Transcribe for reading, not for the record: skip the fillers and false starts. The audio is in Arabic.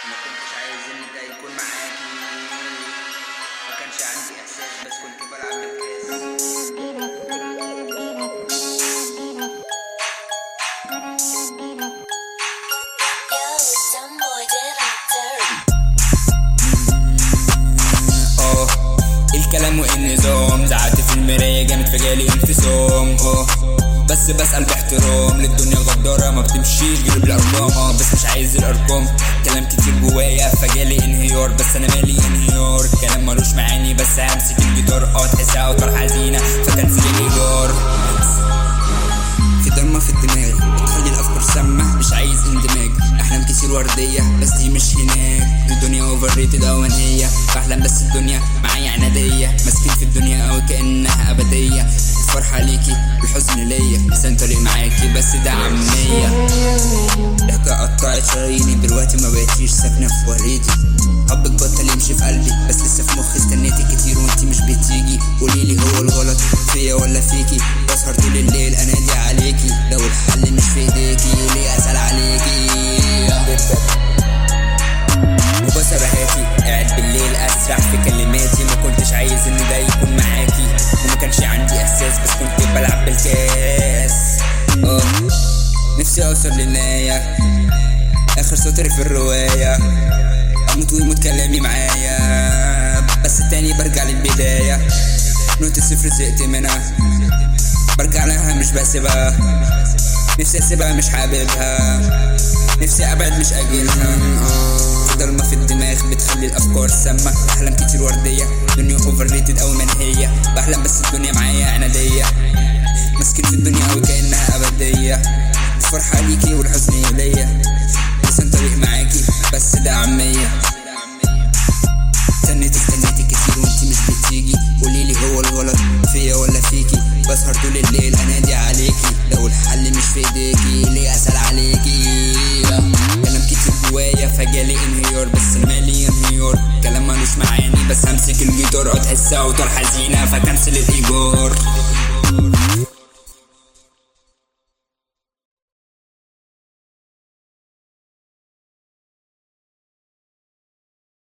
وما كنتش عايز ان ده يكون معاكي. ما كانش عندي احساس بس كنت بلعب بالكاس. الكلام والنظام زعقت في المراية جامد فجالي انفصام. بس بسأل باحترام للدنيا غدارة ما بتمشيش غير بالارقام. بس مش عايز الارقام، كلام كتير جوايا فجالي انهيار. بس انا مالي انهيار، كلام ملوش معاني. بس همسك الجيتار تحسها اوتار حزينة فكنسل الايجار. في ضلمة في الدماغ بتخلي الافكار سامة، مش عايز اندماج. احلام كتير وردية بس دي مش هناك. الدنيا اوفر ريتد او منهية، بحلم بس الدنيا معايا عنادية. ماسكين في الدنيا اوي كأنها ابدية. الفرحة ليكي والحزن ليا، لسان طريق معاكي بس ده عمية. ضحكة قطعت شراييني دلوقتي ما بقيتيش ساكنة في وريدي. حبك بطل يمشي في قلبي بس لسه في مخي. استنيتي كتير وانتي مش بتيجي. قوليلي هو الغلط فيا ولا فيكي؟ بسهر طول الليل انادي عليكي، لو الحل مش في ايديكي ليه اسأل عليكي؟ وبصراحاتي قاعد بالليل اسرح في كلماتي. ما كنتش عايز ان ده يكون معاكي، وما كانش عندي احساس بس كنت بلعب بالكاس. نفسي اوصل للنهاية، اخر سطر في الرواية. اموت ويموت كلامي معايا، بس تاني برجع للبداية. نوت الصفر زهقت منها، برجع لها مش بسيبها. نفسي اسيبها مش حاببها، نفسي ابعد مش اجيلها. ضلمة في الدماغ بتخلي الافكار سامة. احلام كتير وردية، دنيا اوفر ريتد او منهية. بحلم بس الدنيا معايا عنادية. ماسكين في الدنيا اوي كأنها ابدية. الفرحة ليكي والحزن ليا، لسان طريق معاكي بس ده عمية. استنيتي كتير وانتي مش بتيجي. قوليلي هو الغلط فيا ولا فيكي؟ بسهر طول الليل انادي عليكي، لو الحل مش في ايديكي ليه اسأل عليكي؟ كلام كتير جوايا فجالي انهيار، بس انا مالي انهيار. كلام ملوش معاني بس همسك الجيتار تحسها اوتار حزينة فكنسل الايجار.